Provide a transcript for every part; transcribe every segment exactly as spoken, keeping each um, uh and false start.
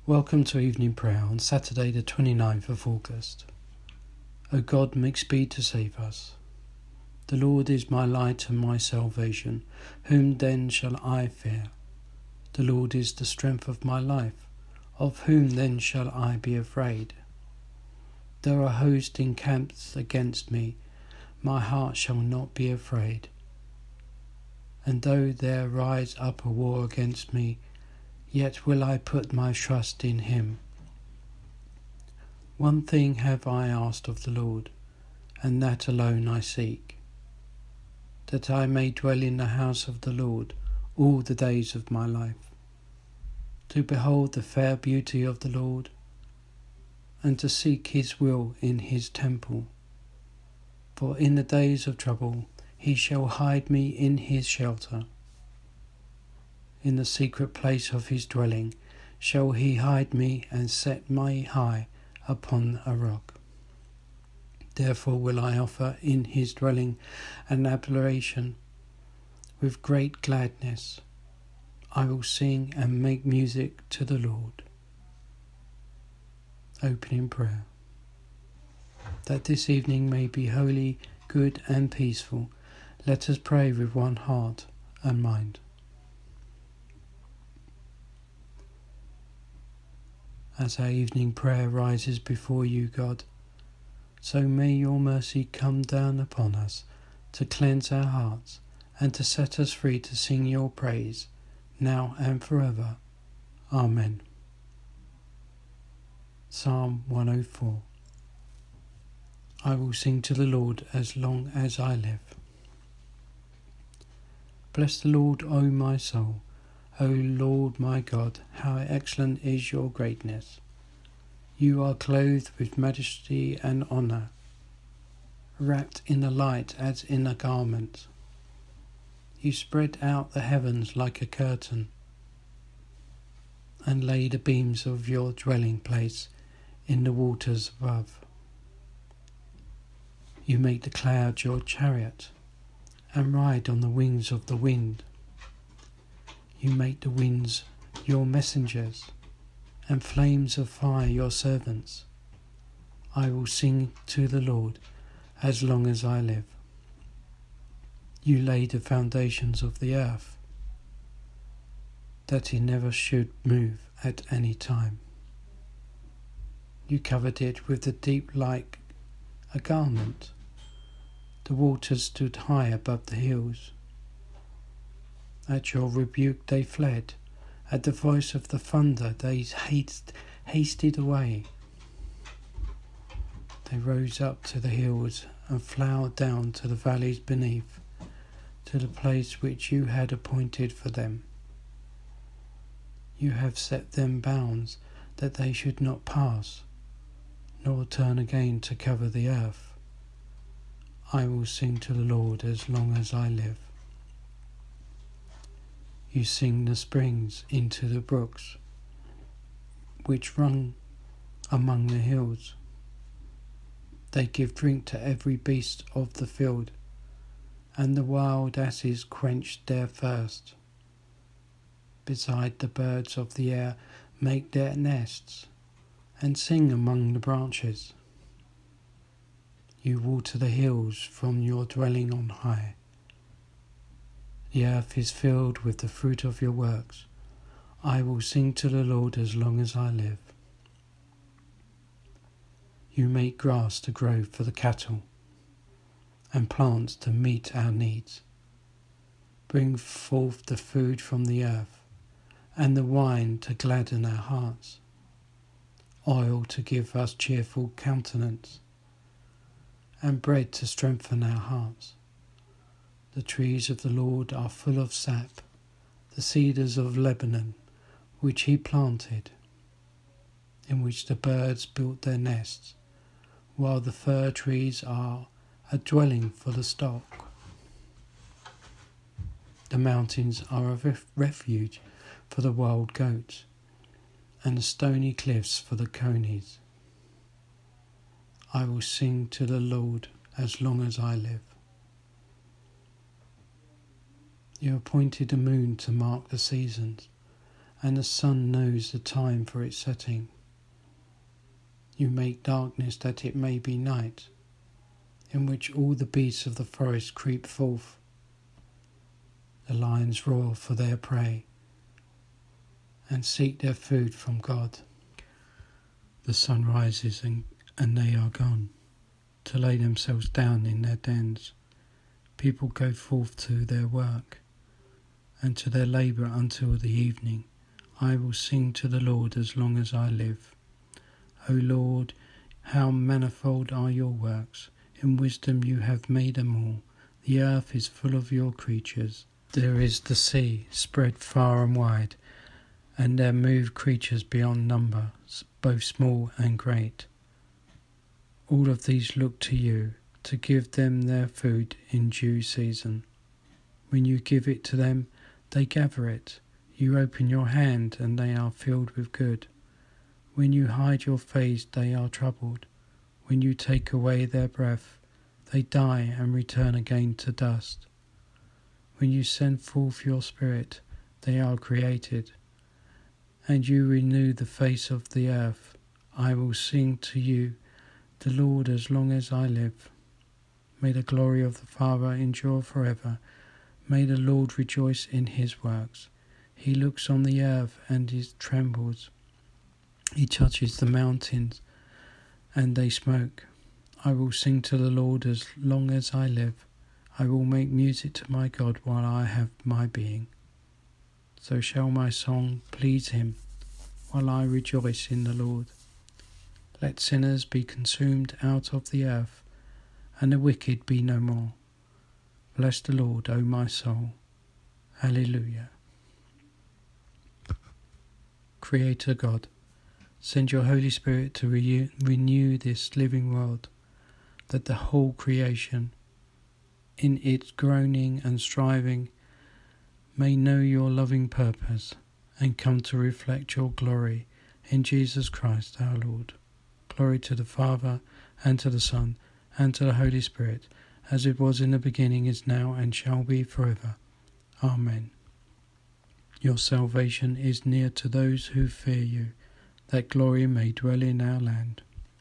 Welcome to evening prayer on Saturday the twenty-ninth of August. O God, make speed to save us. The Lord is my light and my salvation. Whom then shall I fear? The Lord is the strength of my life. Of whom then shall I be afraid? Though a host encamps against me, my heart shall not be afraid. And though there rise up a war against me, yet will I put my trust in him. One thing have I asked of the Lord, and that alone I seek, that I may dwell in the house of the Lord all the days of my life, to behold the fair beauty of the Lord, and to seek his will in his temple. For in the days of trouble he shall hide me in his shelter. In the secret place of his dwelling shall he hide me and set me high upon a rock. Therefore will I offer in his dwelling an oblation with great gladness. I will sing and make music to the Lord. Opening prayer. That this evening may be holy, good and peaceful, let us pray with one heart and mind. As our evening prayer rises before you, God, so may your mercy come down upon us to cleanse our hearts and to set us free to sing your praise, now and forever. Amen. Psalm one oh four. I will sing to the Lord as long as I live. Bless the Lord, O my soul. O Lord my God, how excellent is your greatness. You are clothed with majesty and honour, wrapped in the light as in a garment. You spread out the heavens like a curtain, and lay the beams of your dwelling place in the waters above. You make the clouds your chariot, and ride on the wings of the wind. You make the winds your messengers, and flames of fire your servants. I will sing to the Lord as long as I live. You laid the foundations of the earth, that it never should move at any time. You covered it with the deep like a garment. The waters stood high above the hills. At your rebuke they fled. At the voice of the thunder they haste, hasted away. They rose up to the hills and flowered down to the valleys beneath, to the place which you had appointed for them. You have set them bounds that they should not pass, nor turn again to cover the earth. I will sing to the Lord as long as I live. You sing the springs into the brooks, which run among the hills. They give drink to every beast of the field, and the wild asses quench their thirst. Beside the birds of the air make their nests, and sing among the branches. You water the hills from your dwelling on high. The earth is filled with the fruit of your works. I will sing to the Lord as long as I live. You make grass to grow for the cattle, and plants to meet our needs. Bring forth the food from the earth, and the wine to gladden our hearts. Oil to give us cheerful countenance, and bread to strengthen our hearts. The trees of the Lord are full of sap, the cedars of Lebanon, which he planted, in which the birds built their nests, while the fir trees are a dwelling for the stock. The mountains are a ref- refuge for the wild goats, and the stony cliffs for the conies. I will sing to the Lord as long as I live. You appointed the moon to mark the seasons, and the sun knows the time for its setting. You make darkness that it may be night, in which all the beasts of the forest creep forth. The lions roar for their prey, and seek their food from God. The sun rises and, and they are gone, to lay themselves down in their dens. People go forth to their work, and to their labour until the evening. I will sing to the Lord as long as I live. O Lord, how manifold are your works! In wisdom you have made them all. The earth is full of your creatures. There is the sea spread far and wide, and there move creatures beyond number, both small and great. All of these look to you, to give them their food in due season. When you give it to them, they gather it. You open your hand, and they are filled with good. When you hide your face, they are troubled. When you take away their breath, they die and return again to dust. When you send forth your spirit, they are created, and you renew the face of the earth. I will sing to you, the Lord, as long as I live. May the glory of the Father endure forever. May the Lord rejoice in his works. He looks on the earth and it trembles. He touches the mountains and they smoke. I will sing to the Lord as long as I live. I will make music to my God while I have my being. So shall my song please him, while I rejoice in the Lord. Let sinners be consumed out of the earth, and the wicked be no more. Bless the Lord, O my soul. Hallelujah. Creator God, send your Holy Spirit to re- renew this living world, that the whole creation, in its groaning and striving, may know your loving purpose and come to reflect your glory in Jesus Christ our Lord. Glory to the Father, and to the Son, and to the Holy Spirit, as it was in the beginning, is now, and shall be forever. Amen. Your salvation is near to those who fear you, that glory may dwell in our land.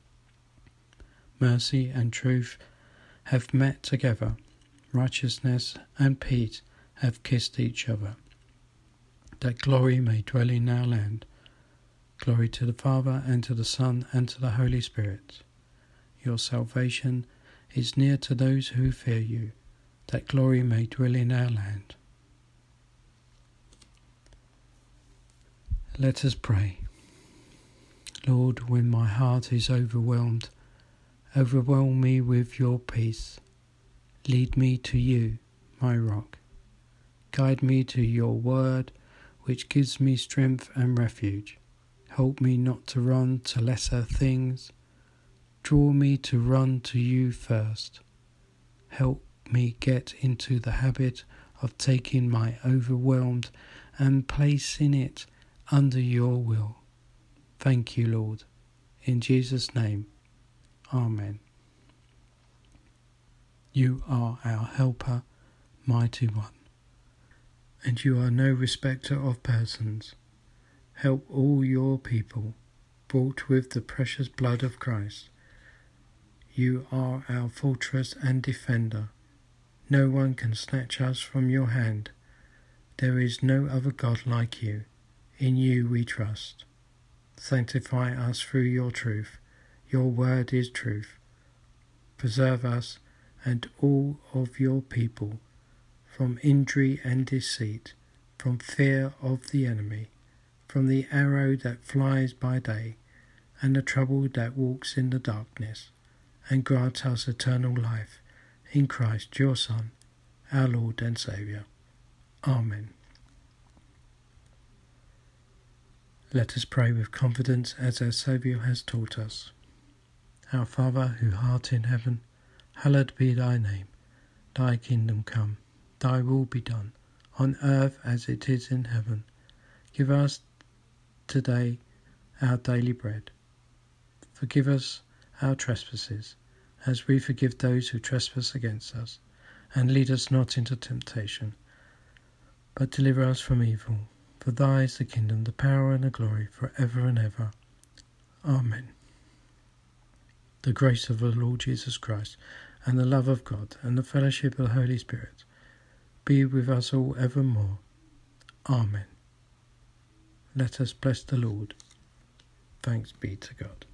Mercy and truth have met together. Righteousness and peace have kissed each other, that glory may dwell in our land. Glory to the Father, and to the Son, and to the Holy Spirit. Your salvation is near to those who fear you, that glory may dwell in our land. Let us pray. Lord, when my heart is overwhelmed, overwhelm me with your peace. Lead me to you, my rock. Guide me to your word, which gives me strength and refuge. Help me not to run to lesser things. Draw me to run to you first. Help me get into the habit of taking my overwhelmed and placing it under your will. Thank you, Lord. In Jesus' name, Amen. You are our helper, mighty one, and you are no respecter of persons. Help all your people, bought with the precious blood of Christ. You are our fortress and defender. No one can snatch us from your hand. There is no other God like you. In you we trust. Sanctify us through your truth. Your word is truth. Preserve us and all of your people from injury and deceit, from fear of the enemy, from the arrow that flies by day, and the trouble that walks in the darkness, and grant us eternal life in Christ your Son, our Lord and Saviour. Amen. Let us pray with confidence as our Saviour has taught us. Our Father, who art in heaven, hallowed be thy name. Thy kingdom come, thy will be done, on earth as it is in heaven. Give us today our daily bread. Forgive us our trespasses, as we forgive those who trespass against us. And lead us not into temptation, but deliver us from evil. For thy is the kingdom, the power and the glory, for ever and ever. Amen. The grace of the Lord Jesus Christ, and the love of God, and the fellowship of the Holy Spirit, be with us all evermore. Amen. Let us bless the Lord. Thanks be to God.